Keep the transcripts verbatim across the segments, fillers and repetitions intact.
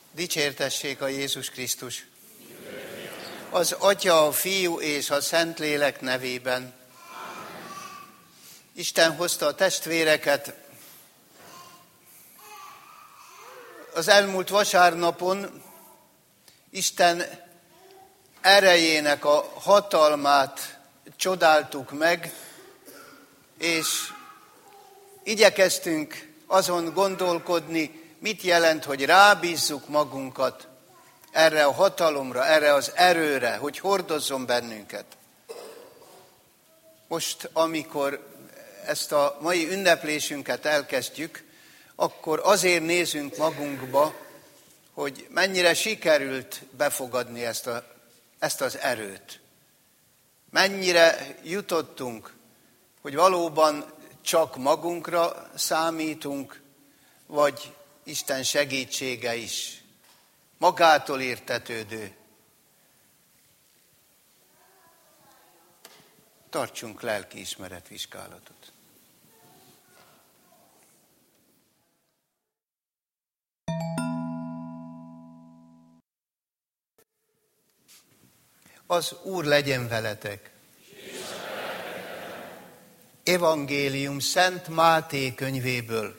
Dicsértessék a Jézus Krisztus! Az Atya, a Fiú és a Szentlélek nevében. Isten hozta a testvéreket. Az elmúlt vasárnapon Isten erejének a hatalmát csodáltuk meg, és igyekeztünk azon gondolkodni, mit jelent, hogy rábízzuk magunkat erre a hatalomra, erre az erőre, hogy hordozzon bennünket. Most, amikor ezt a mai ünneplésünket elkezdjük, akkor azért nézünk magunkba, hogy mennyire sikerült befogadni ezt, a, ezt az erőt. Mennyire jutottunk, hogy valóban csak magunkra számítunk, vagy Isten segítsége is, magától értetődő. Tartsunk lelkiismeretvizsgálatot. Az Úr legyen veletek. Evangélium Szent Máté könyvéből.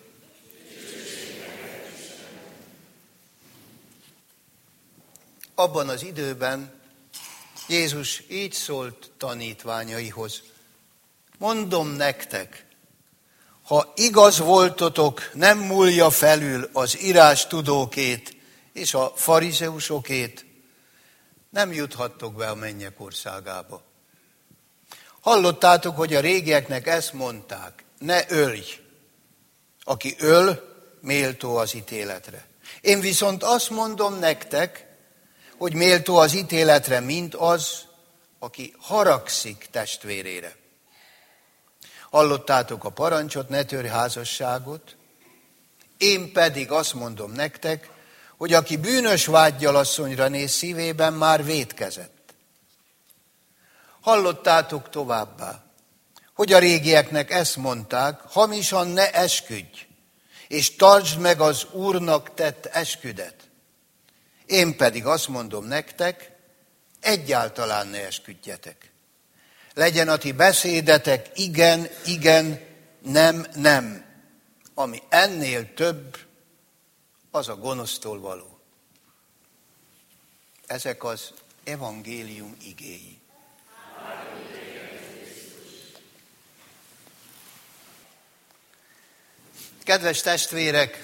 Abban az időben Jézus így szólt tanítványaihoz: mondom nektek, ha igaz voltotok, nem múlja felül az írástudókét és a farizeusokét, nem juthattok be a mennyek országába. Hallottátok, hogy a régieknek ezt mondták: ne ölj, aki öl, méltó az ítéletre. Én viszont azt mondom nektek, hogy méltó az ítéletre, mint az, aki haragszik testvérére. Hallottátok a parancsot, ne törj házasságot, én pedig azt mondom nektek, hogy aki bűnös vággyal asszonyra néz, szívében már vétkezett. Hallottátok továbbá, hogy a régieknek ezt mondták: hamisan ne esküdj, és tartsd meg az Úrnak tett esküdet. Én pedig azt mondom nektek, egyáltalán ne esküdjetek. Legyen a ti beszédetek igen, igen, nem, nem. Ami ennél több, az a gonosztól való. Ezek az evangélium igéi. Kedves testvérek,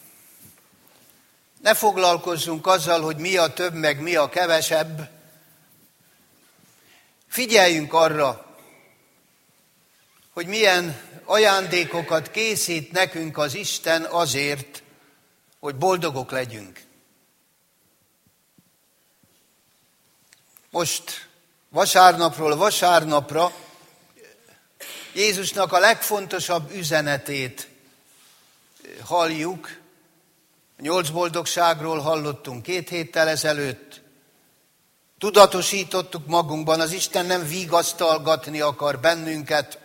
ne foglalkozzunk azzal, hogy mi a több, meg mi a kevesebb. Figyeljünk arra, hogy milyen ajándékokat készít nekünk az Isten azért, hogy boldogok legyünk. Most vasárnapról vasárnapra Jézusnak a legfontosabb üzenetét halljuk. A nyolc boldogságról hallottunk két héttel ezelőtt. Tudatosítottuk magunkban, az Isten nem vigasztalgatni akar bennünket,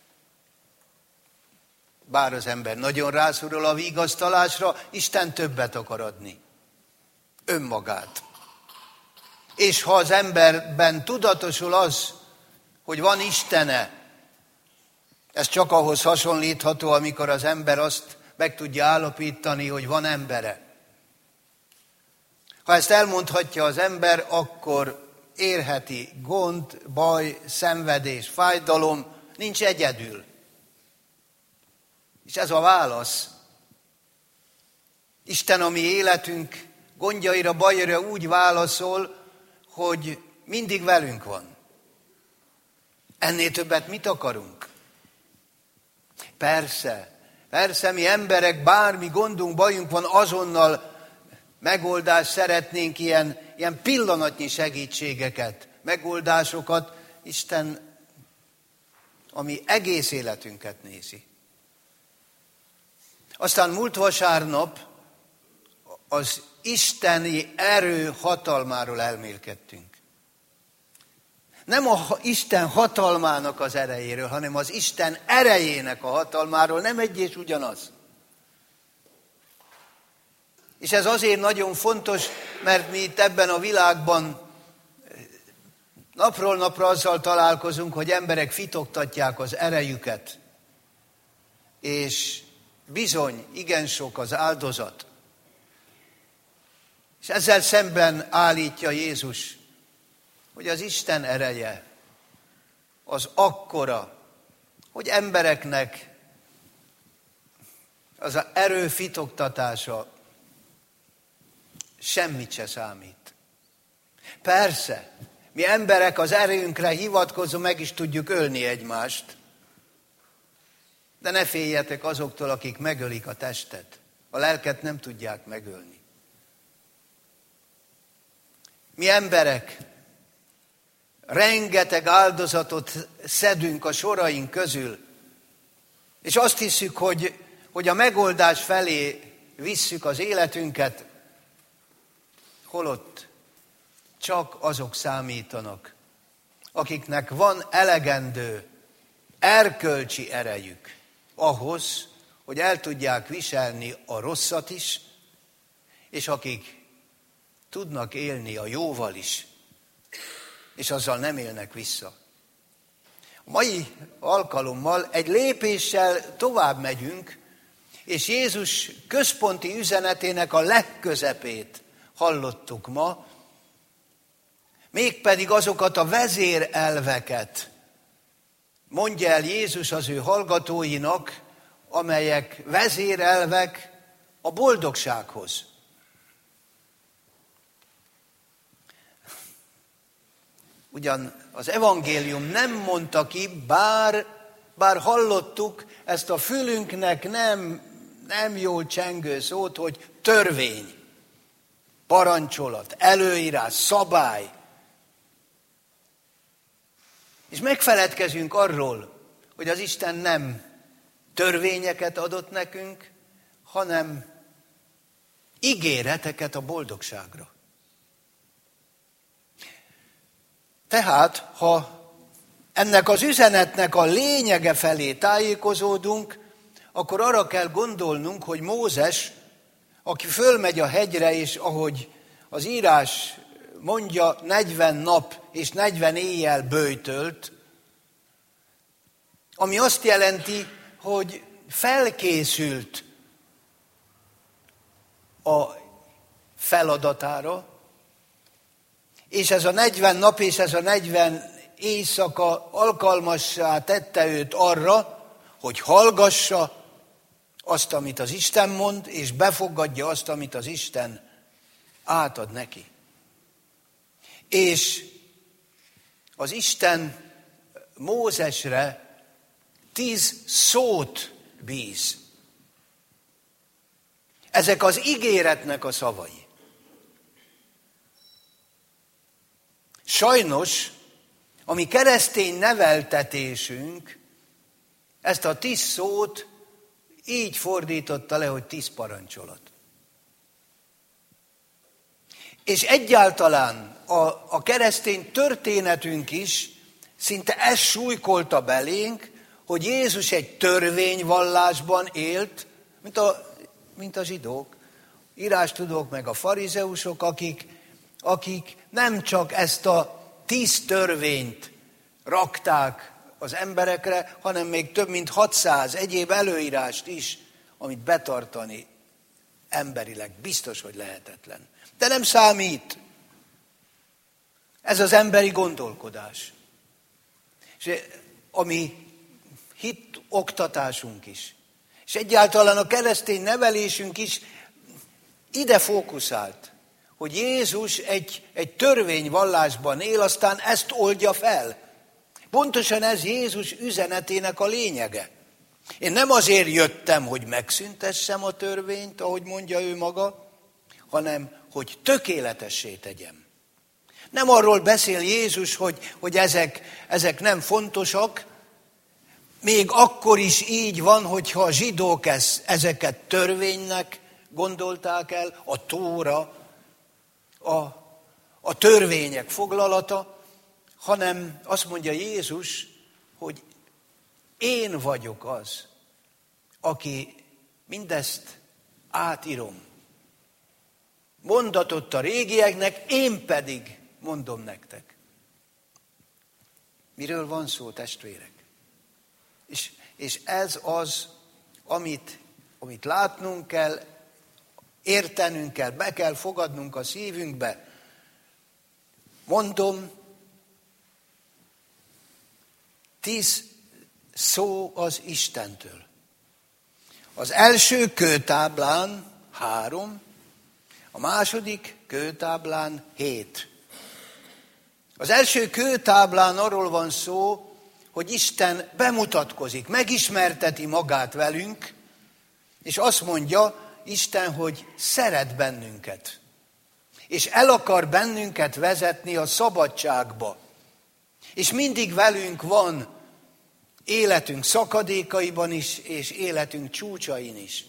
bár az ember nagyon rászorul a vigasztalásra, Isten többet akar adni. Önmagát. És ha az emberben tudatosul az, hogy van Istene, ez csak ahhoz hasonlítható, amikor az ember azt meg tudja állapítani, hogy van embere. Ha ezt elmondhatja az ember, akkor érheti gond, baj, szenvedés, fájdalom, nincs egyedül. És ez a válasz. Isten a mi életünk gondjaira, bajra úgy válaszol, hogy mindig velünk van. Ennél többet mit akarunk? Persze, persze mi emberek, bármi gondunk, bajunk van, azonnal megoldást szeretnénk, ilyen, ilyen pillanatnyi segítségeket, megoldásokat. Isten a mi egész életünket nézi. Aztán múlt vasárnap az isteni erő hatalmáról elmélkedtünk. Nem a Isten hatalmának az erejéről, hanem az Isten erejének a hatalmáról, nem egy és ugyanaz. És ez azért nagyon fontos, mert mi itt ebben a világban napról napra azzal találkozunk, hogy emberek fitoktatják az erejüket, és bizony, igen sok az áldozat. És ezzel szemben állítja Jézus, hogy az Isten ereje az akkora, hogy embereknek az az erő fitoktatása semmit se számít. Persze, mi emberek az erőnkre hivatkozva meg is tudjuk ölni egymást, de ne féljetek azoktól, akik megölik a testet. A lelket nem tudják megölni. Mi emberek rengeteg áldozatot szedünk a soraink közül, és azt hiszük, hogy, hogy a megoldás felé visszük az életünket, holott csak azok számítanak, akiknek van elegendő erkölcsi erejük ahhoz, hogy el tudják viselni a rosszat is, és akik tudnak élni a jóval is, és azzal nem élnek vissza. A mai alkalommal egy lépéssel tovább megyünk, és Jézus központi üzenetének a legközepét hallottuk ma, mégpedig azokat a vezérelveket mondja el Jézus az ő hallgatóinak, amelyek vezérelvek a boldogsághoz. Ugyan az evangélium nem mondta ki, bár, bár hallottuk ezt a fülünknek nem, nem jól csengő szót, hogy törvény, parancsolat, előírás, szabály. És megfeledkezünk arról, hogy az Isten nem törvényeket adott nekünk, hanem ígéreteket a boldogságra. Tehát, ha ennek az üzenetnek a lényege felé tájékozódunk, akkor arra kell gondolnunk, hogy Mózes, aki fölmegy a hegyre, és ahogy az írás mondja, negyven nap és negyven éjjel böjtölt, ami azt jelenti, hogy felkészült a feladatára, és ez a negyven nap és ez a negyven éjszaka alkalmassá tette őt arra, hogy hallgassa azt, amit az Isten mond, és befogadja azt, amit az Isten átad neki. És az Isten Mózesre tíz szót bíz. Ezek az ígéretnek a szavai. Sajnos, a mi keresztény neveltetésünk ezt a tíz szót így fordította le, hogy tíz parancsolat. És egyáltalán a, a keresztény történetünk is szinte ezt súlykolta belénk, hogy Jézus egy törvényvallásban élt, mint a, mint a zsidók, írástudók meg a farizeusok, akik, akik nem csak ezt a tíz törvényt rakták az emberekre, hanem még több mint hatszáz egyéb előírást is, amit betartani emberileg biztos, hogy lehetetlen. De nem számít. Ez az emberi gondolkodás. És a mi hit oktatásunk is, és egyáltalán a keresztény nevelésünk is ide fókuszált, hogy Jézus egy, egy törvényvallásban él, aztán ezt oldja fel. Pontosan ez Jézus üzenetének a lényege. Én nem azért jöttem, hogy megszüntessem a törvényt, ahogy mondja ő maga, hanem hogy tökéletessé tegyem. Nem arról beszél Jézus, hogy, hogy ezek, ezek nem fontosak, még akkor is így van, hogyha a zsidók ez, ezeket törvénynek gondolták el, a tóra, a, a törvények foglalata, hanem azt mondja Jézus, hogy én vagyok az, aki mindezt átírom. mondatott a régieknek, én pedig mondom nektek. Miről van szó, testvérek? És, és ez az, amit, amit látnunk kell, értenünk kell, be kell fogadnunk a szívünkbe. Mondom, tíz szó az Istentől. Az első kőtáblán három, a második kőtáblán hét. Az első kőtáblán arról van szó, hogy Isten bemutatkozik, megismerteti magát velünk, és azt mondja Isten, hogy szeret bennünket, és el akar bennünket vezetni a szabadságba. És mindig velünk van, életünk szakadékaiban is, és életünk csúcsain is.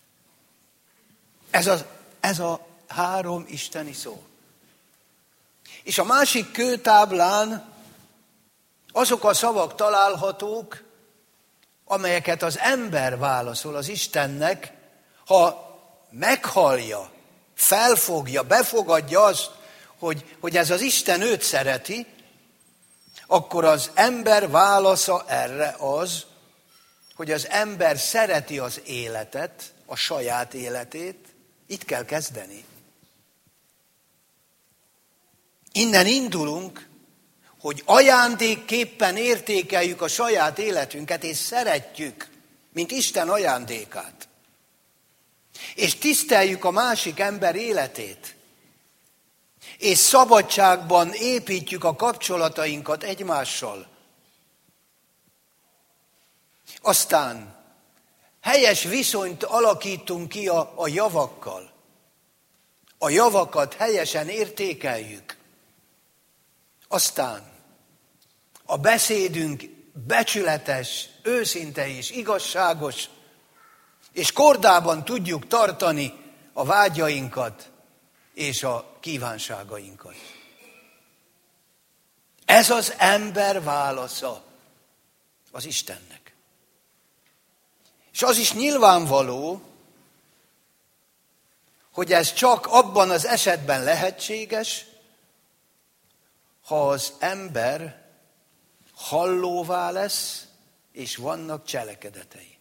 Ez a, ez a három isteni szó. És a másik kőtáblán azok a szavak találhatók, amelyeket az ember válaszol az Istennek, ha meghallja, felfogja, befogadja azt, hogy, hogy ez az Isten őt szereti, akkor az ember válasza erre az, hogy az ember szereti az életet, a saját életét, itt kell kezdeni. Innen indulunk, hogy ajándékképpen értékeljük a saját életünket, és szeretjük, mint Isten ajándékát. És tiszteljük a másik ember életét. És szabadságban építjük a kapcsolatainkat egymással. Aztán helyes viszonyt alakítunk ki a, a javakkal. A javakat helyesen értékeljük. Aztán a beszédünk becsületes, őszinte és igazságos, és kordában tudjuk tartani a vágyainkat és a kívánságainkat. Ez az ember válasza az Istennek. És az is nyilvánvaló, hogy ez csak abban az esetben lehetséges, ha az ember hallóvá lesz, és vannak cselekedetei.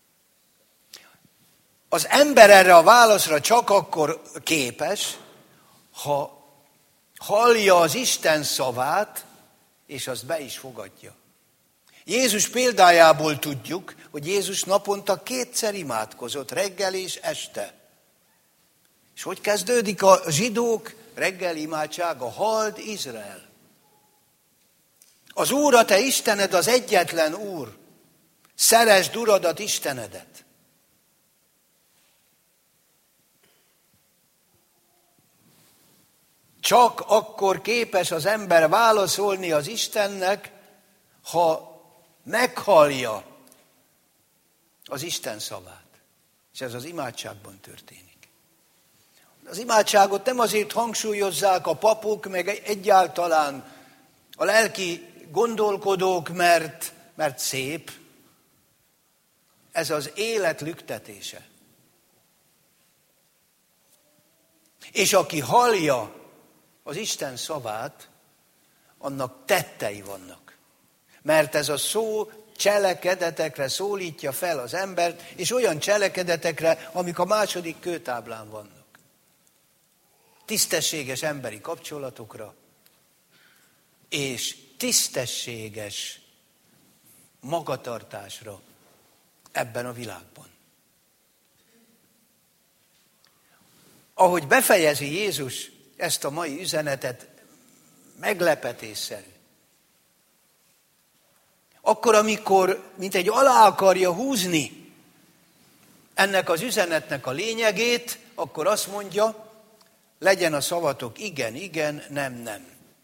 Az ember erre a válaszra csak akkor képes, ha hallja az Isten szavát, és azt be is fogadja. Jézus példájából tudjuk, hogy Jézus naponta kétszer imádkozott, reggel és este. És hogy kezdődik a zsidók reggeli imádsága? Halld Izrael! Az Úr, a te Istened, az egyetlen Úr. Szeresd Uradat, Istenedet. Csak akkor képes az ember válaszolni az Istennek, ha meghallja az Isten szavát. És ez az imádságban történik. Az imádságot nem azért hangsúlyozzák a papok, meg egyáltalán a lelki gondolkodók, mert, mert szép. Ez az élet lüktetése. És aki hallja az Isten szavát, annak tettei vannak. Mert ez a szó cselekedetekre szólítja fel az embert, és olyan cselekedetekre, amik a második kőtáblán vannak. Tisztességes emberi kapcsolatokra, és tisztességes magatartásra ebben a világban. Ahogy befejezi Jézus ezt a mai üzenetet, meglepetésszerű. Akkor, amikor, mint egy alá akarja húzni ennek az üzenetnek a lényegét, akkor azt mondja, legyen a szavatok igen, igen, nem, nem.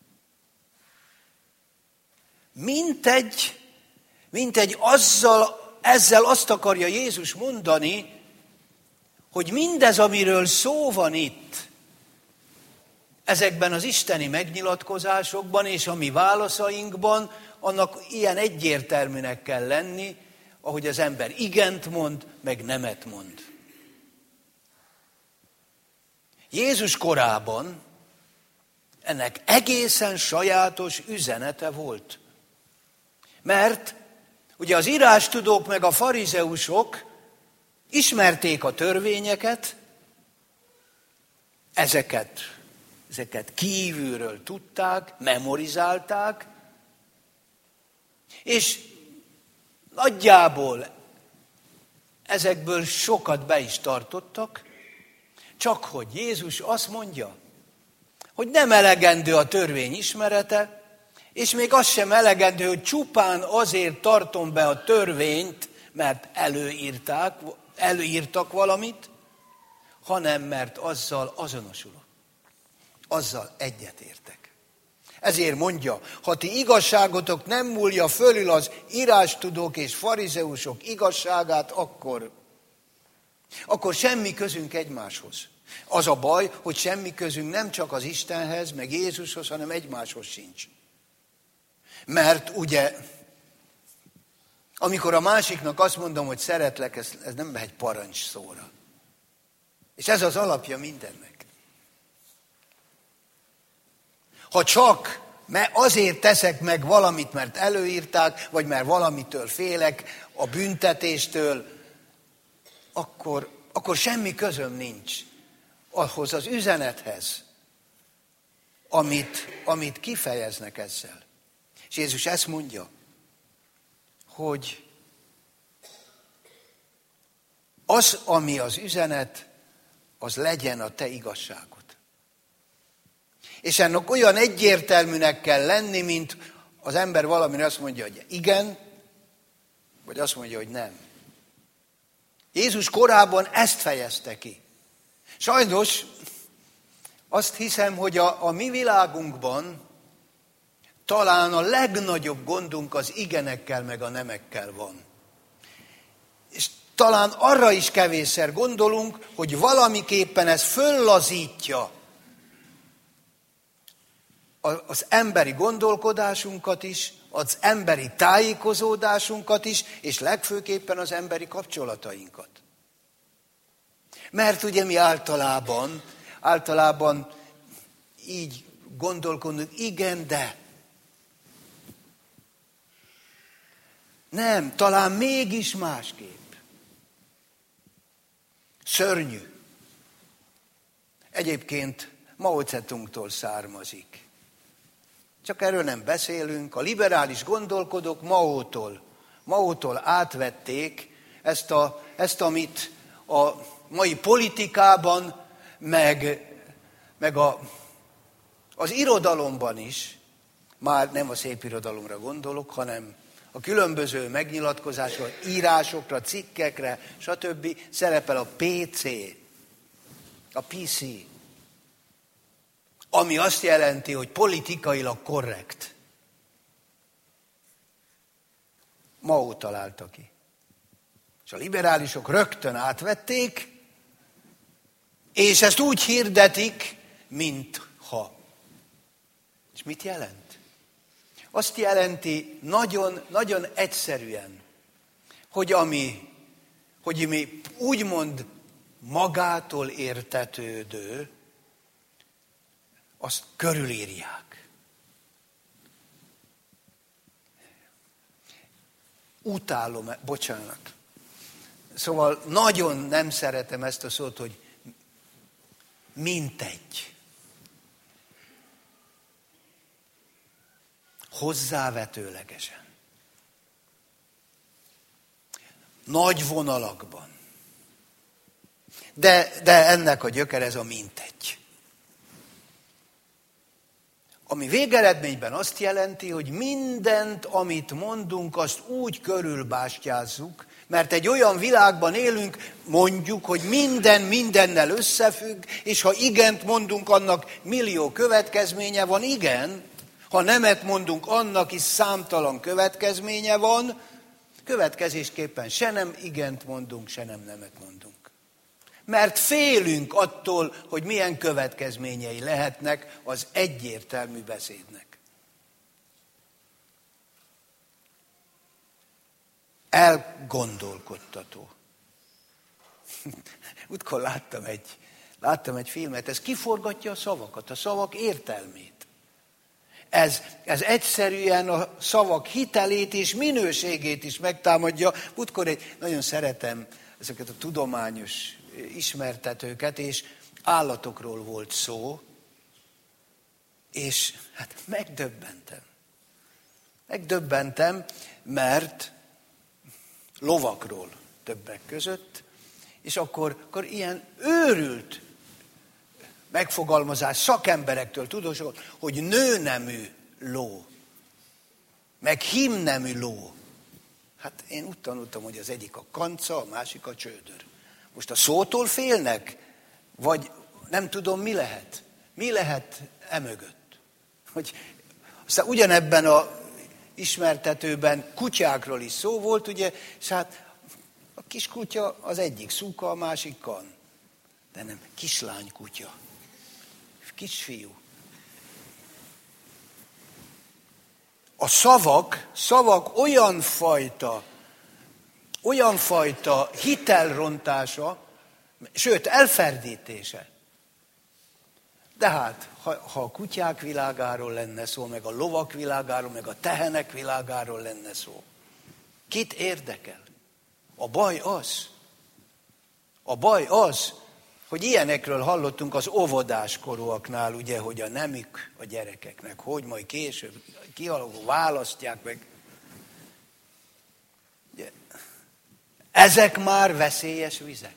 Mintegy, mintegy azzal, ezzel azt akarja Jézus mondani, hogy mindez, amiről szó van itt, ezekben az isteni megnyilatkozásokban és a mi válaszainkban, annak ilyen egyértelműnek kell lenni, ahogy az ember igent mond, meg nemet mond. Jézus korában ennek egészen sajátos üzenete volt. Mert ugye az írástudók meg a farizeusok ismerték a törvényeket, ezeket, ezeket kívülről tudták, memorizálták, és nagyjából ezekből sokat be is tartottak, csak hogy Jézus azt mondja, hogy nem elegendő a törvény ismerete, és még az sem elegendő, hogy csupán azért tartom be a törvényt, mert előírták, előírtak valamit, hanem mert azzal azonosulok. Azzal egyetértek. Ezért mondja, ha ti igazságotok nem múlja fölül az írástudók és farizeusok igazságát, akkor, akkor semmi közünk egymáshoz. Az a baj, hogy semmi közünk nem csak az Istenhez, meg Jézushoz, hanem egymáshoz sincs. Mert ugye, amikor a másiknak azt mondom, hogy szeretlek, ez, ez nem megy parancs szóra. És ez az alapja mindennek. Ha csak mert azért teszek meg valamit, mert előírták, vagy mert valamitől félek, a büntetéstől, akkor, akkor semmi közöm nincs ahhoz az üzenethez, amit, amit kifejeznek ezzel. És Jézus ezt mondja, hogy az, ami az üzenet, az legyen a te igazságod. És ennek olyan egyértelműnek kell lenni, mint az ember valamire azt mondja, hogy igen, vagy azt mondja, hogy nem. Jézus korában ezt fejezte ki. Sajnos azt hiszem, hogy a, a mi világunkban talán a legnagyobb gondunk az igenekkel meg a nemekkel van. És talán arra is kevésszer gondolunk, hogy valamiképpen ez föllazítja az emberi gondolkodásunkat is, az emberi tájékozódásunkat is, és legfőképpen az emberi kapcsolatainkat. Mert ugye mi általában, általában így gondolkodunk, igen, de. Nem, talán mégis másképp. Szörnyű. Egyébként Mao Zedongtól származik. Csak erről nem beszélünk. A liberális gondolkodók Maótól, Maótól átvették ezt, a, ezt, amit a mai politikában, meg, meg a, az irodalomban is, már nem a szép irodalomra gondolok, hanem a különböző megnyilatkozásokra, írásokra, cikkekre, stb. Szerepel a pé cé, a pé cé. Ami azt jelenti, hogy politikailag korrekt. Mao találta ki. És a liberálisok rögtön átvették, és ezt úgy hirdetik, mintha. És mit jelent? Azt jelenti nagyon, nagyon egyszerűen, hogy ami, hogy mi úgymond magától értetődő, azt körülírják. Utálom, bocsánat. Szóval nagyon nem szeretem ezt a szót, hogy mintegy. Hozzávetőlegesen. Nagy vonalakban. De, de ennek a gyökere ez a mintegy. Ami végeredményben azt jelenti, hogy mindent, amit mondunk, azt úgy körülbástyázzuk, mert egy olyan világban élünk, mondjuk, hogy minden mindennel összefügg, és ha igent mondunk, annak millió következménye van, igen, ha nemet mondunk, annak is számtalan következménye van, következésképpen se nem igent mondunk, se nem nemet mondunk. Mert félünk attól, hogy milyen következményei lehetnek az egyértelmű beszédnek. Elgondolkodtató. Utkor láttam egy, Láttam egy filmet, ez kiforgatja a szavakat, a szavak értelmét. Ez, ez egyszerűen a szavak hitelét és minőségét is megtámadja. Múltkor egy, nagyon szeretem ezeket a tudományos ismertetőket, és állatokról volt szó, és hát megdöbbentem. Megdöbbentem, mert lovakról többek között, és akkor, akkor ilyen őrült megfogalmazás szakemberektől tudósok, hogy nőnemű ló, meg hímnemű ló. Hát én úgy tanultam, hogy az egyik a kanca, a másik a csődör. Most a szótól félnek? Vagy nem tudom, mi lehet? Mi lehet emögött? Hogy aztán ugyanebben a ismertetőben kutyákról is szó volt, ugye, és hát a kis kutya az egyik szúka, a másik kan. De nem, kislány kutya. Kisfiú. A szavak, szavak olyan fajta, olyan fajta hitelrontása, sőt, elferdítése. De hát, ha, ha a kutyák világáról lenne szó, meg a lovak világáról, meg a tehenek világáról lenne szó, kit érdekel? A baj az, a baj az, hogy ilyenekről hallottunk az óvodáskorúaknál, ugye, hogy a nemük a gyerekeknek, hogy majd később kialakul, választják meg. Ugye, ezek már veszélyes vizek.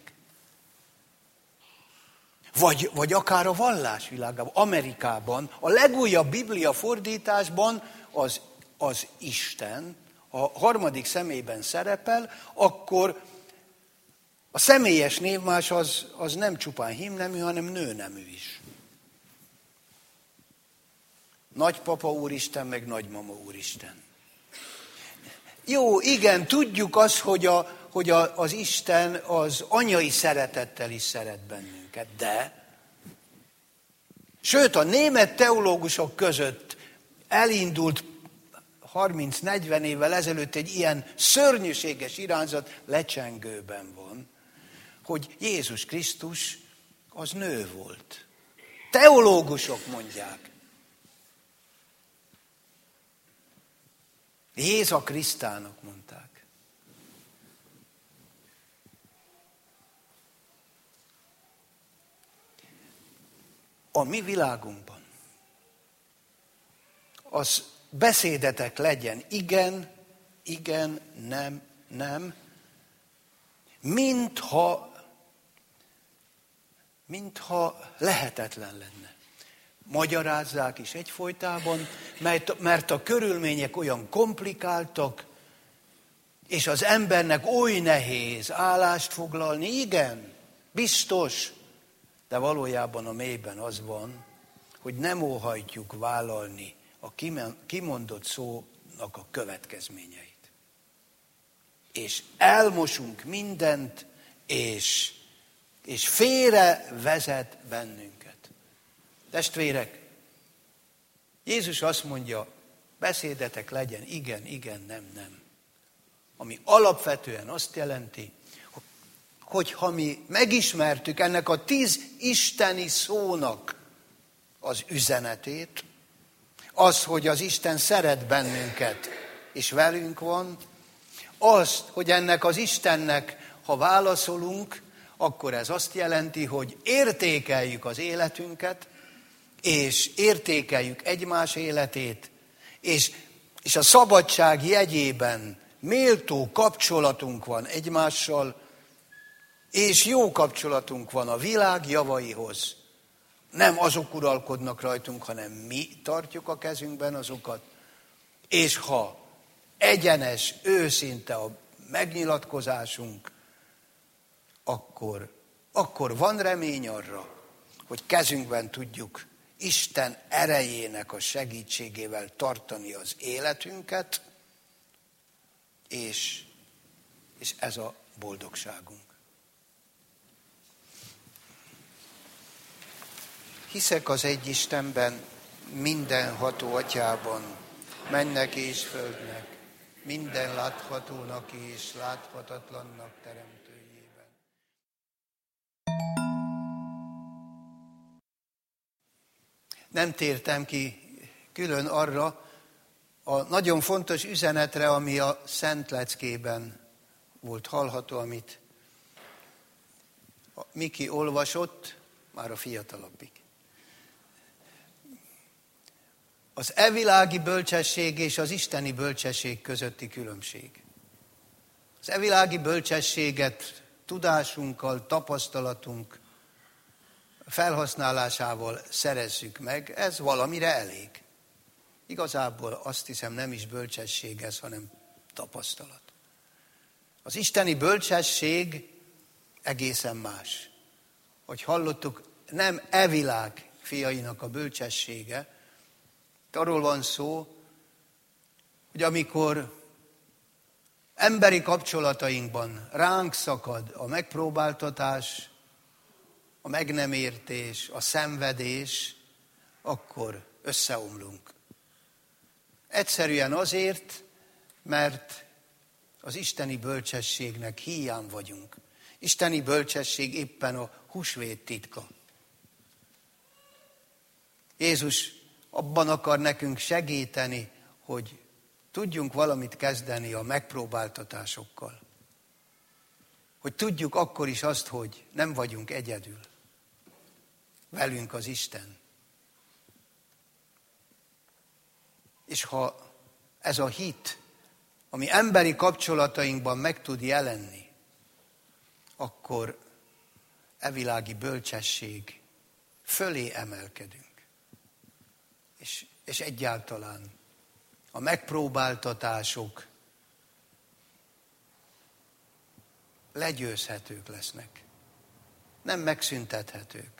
Vagy, vagy akár a vallásvilágában, Amerikában, a legújabb Biblia fordításban az, az Isten a harmadik személyben szerepel, akkor a személyes névmás az, az nem csupán hímnemű, hanem nőnemű is. Nagypapa Úristen, meg nagymama Úristen. Jó, igen, tudjuk azt, hogy, a, hogy a, az Isten az anyai szeretettel is szeret bennünket, de sőt, a német teológusok között elindult harminc-negyven évvel ezelőtt egy ilyen szörnyűséges irányzat, lecsengőben van, hogy Jézus Krisztus az nő volt. Teológusok mondják. Jéza Krisztának mondták. A mi világunkban az beszédetek legyen igen, igen, nem, nem, mintha, mintha lehetetlen lenne. Magyarázzák is egyfolytában, mert, mert a körülmények olyan komplikáltak, és az embernek oly nehéz állást foglalni, igen, biztos, de valójában a mélyben az van, hogy nem óhajtjuk vállalni a kimondott szónak a következményeit. És elmosunk mindent, és, és félre vezet bennünket. Testvérek, Jézus azt mondja, beszédetek legyen igen, igen, nem, nem. Ami alapvetően azt jelenti, hogy ha mi megismertük ennek a tíz isteni szónak az üzenetét, az, hogy az Isten szeret bennünket, és velünk van, azt, hogy ennek az Istennek, ha válaszolunk, akkor ez azt jelenti, hogy értékeljük az életünket, és értékeljük egymás életét, és, és a szabadság jegyében méltó kapcsolatunk van egymással, és jó kapcsolatunk van a világ javaihoz. Nem azok uralkodnak rajtunk, hanem mi tartjuk a kezünkben azokat. És ha egyenes, őszinte a megnyilatkozásunk, akkor, akkor van remény arra, hogy kezünkben tudjuk Isten erejének a segítségével tartani az életünket, és, és ez a boldogságunk. Hiszek az egy Istenben, mindenható Atyában, mennek és földnek, minden láthatónak és láthatatlannak teremtőjében. nem tértem ki külön arra a nagyon fontos üzenetre, ami a Szent Leckében volt hallható, amit Miki olvasott, már a fiatalabbik. Az evilági bölcsesség és az isteni bölcsesség közötti különbség. Az evilági bölcsességet tudásunkkal, tapasztalatunk felhasználásával szerezzük meg, ez valamire elég. Igazából azt hiszem nem is bölcsesség ez, hanem tapasztalat. Az isteni bölcsesség egészen más. Hogy hallottuk, nem e világ fiainak a bölcsessége. Arról van szó, hogy amikor emberi kapcsolatainkban ránk szakad a megpróbáltatás, a meg nem értés, a szenvedés, akkor összeomlunk. Egyszerűen azért, mert az isteni bölcsességnek híján vagyunk. Isteni bölcsesség éppen a húsvét titka. Jézus abban akar nekünk segíteni, hogy tudjunk valamit kezdeni a megpróbáltatásokkal. Hogy tudjuk akkor is azt, hogy nem vagyunk egyedül. Velünk az Isten. És ha ez a hit, ami emberi kapcsolatainkban meg tud jelenni, akkor evilági bölcsesség fölé emelkedünk. És, és egyáltalán a megpróbáltatások legyőzhetők lesznek. Nem megszüntethetők.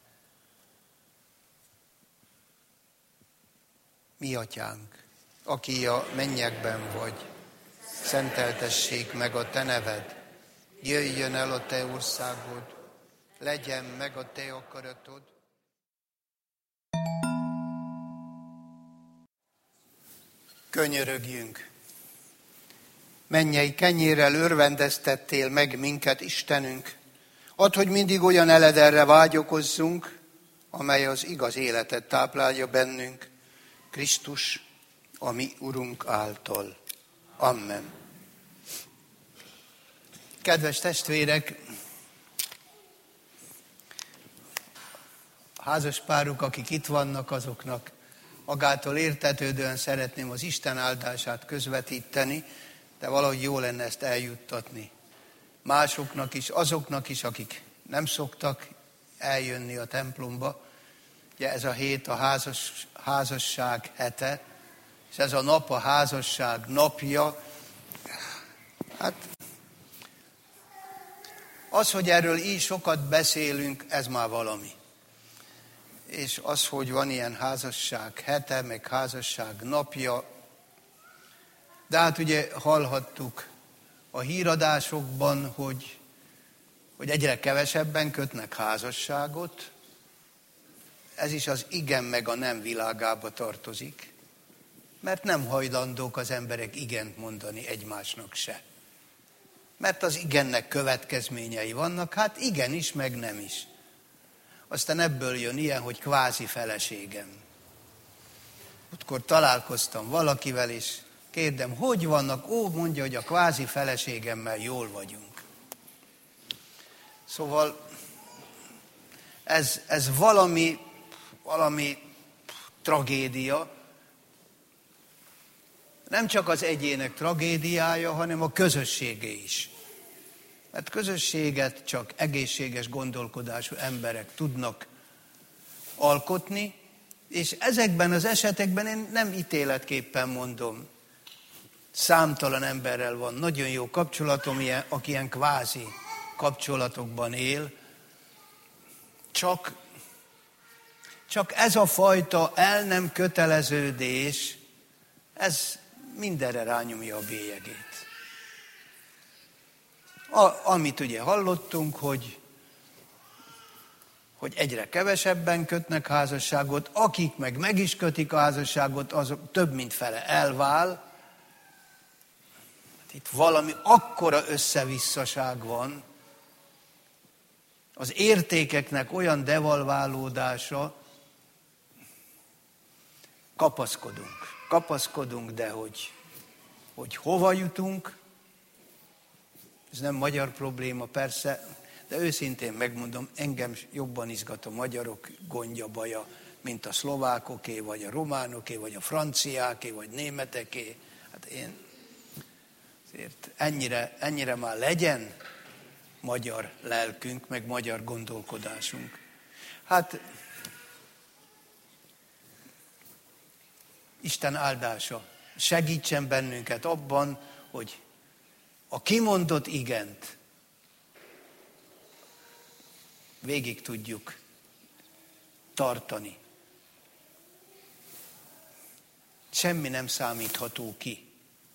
Mi atyánk, aki a mennyekben vagy, szenteltessék meg a te neved, jöjjön el a te országod, legyen meg a te akaratod. Könyörögjünk. Mennyei kenyérrel örvendeztettél meg minket, Istenünk. Add, hogy mindig olyan eledelre vágyakozzunk, amely az igaz életet táplálja bennünk, Krisztus, a mi Urunk által. Amen. Kedves testvérek, a házaspárok, akik itt vannak, azoknak magától értetődően szeretném az Isten áldását közvetíteni, de valahogy jó lenne ezt eljuttatni másoknak is, azoknak is, akik nem szoktak eljönni a templomba. Ugye ez a hét a házas, házasság hete, és ez a nap a házasság napja. Hát az, hogy erről így sokat beszélünk, ez már valami. És az, hogy van ilyen házasság hete, meg házasság napja, de hát ugye hallhattuk a híradásokban, hogy, hogy egyre kevesebben kötnek házasságot. Ez is az igen meg a nem világába tartozik, mert nem hajlandók az emberek igent mondani egymásnak se. Mert az igennek következményei vannak, hát igenis, meg nem is. Aztán ebből jön ilyen, hogy kvázi feleségem. Akkor találkoztam valakivel, és kérdem, hogy vannak? Ó, mondja, hogy a kvázi feleségemmel jól vagyunk. Szóval ez, ez valami, valami tragédia. Nem csak az egyének tragédiája, hanem a közösségé is. Mert közösséget csak egészséges gondolkodású emberek tudnak alkotni, és ezekben az esetekben én nem ítéletképpen mondom. Számtalan emberrel van nagyon jó kapcsolatom, ilyen, aki ilyen kvázi kapcsolatokban él. Csak, csak ez a fajta el nem köteleződés, ez mindenre rányomja a bélyegét. A, amit ugye hallottunk, hogy, hogy egyre kevesebben kötnek házasságot, akik meg meg is kötik a házasságot, azok több mint fele elvál. Itt valami akkora összevisszaság van, az értékeknek olyan devalválódása, kapaszkodunk. Kapaszkodunk, de hogy, hogy hova jutunk, ez nem magyar probléma, persze, de őszintén megmondom, engem jobban izgat a magyarok gondja, baja, mint a szlovákoké, vagy a románoké, vagy a franciáké, vagy németeké. Hát én azért ennyire, ennyire már legyen magyar lelkünk, meg magyar gondolkodásunk. Hát Isten áldása segítsen bennünket abban, hogy a kimondott igent végig tudjuk tartani. Semmi nem számítható ki.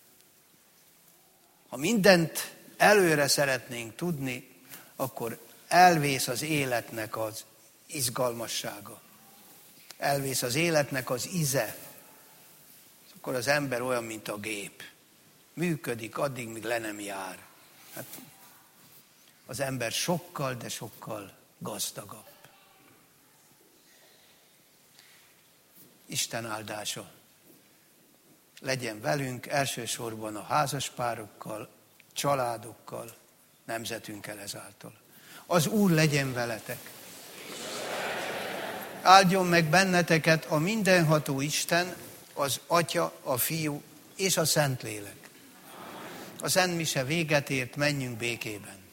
Ha mindent előre szeretnénk tudni, akkor elvész az életnek az izgalmassága. Elvész az életnek az íze. Akkor az ember olyan, mint a gép. Működik addig, míg le nem jár. Hát az ember sokkal, de sokkal gazdagabb. Isten áldása legyen velünk, elsősorban a házaspárokkal, családokkal, nemzetünkkel ezáltal. Az Úr legyen veletek. Áldjon meg benneteket a mindenható Isten, az Atya, a Fiú és a Szentlélek. A Szent Mise véget ért, menjünk békében.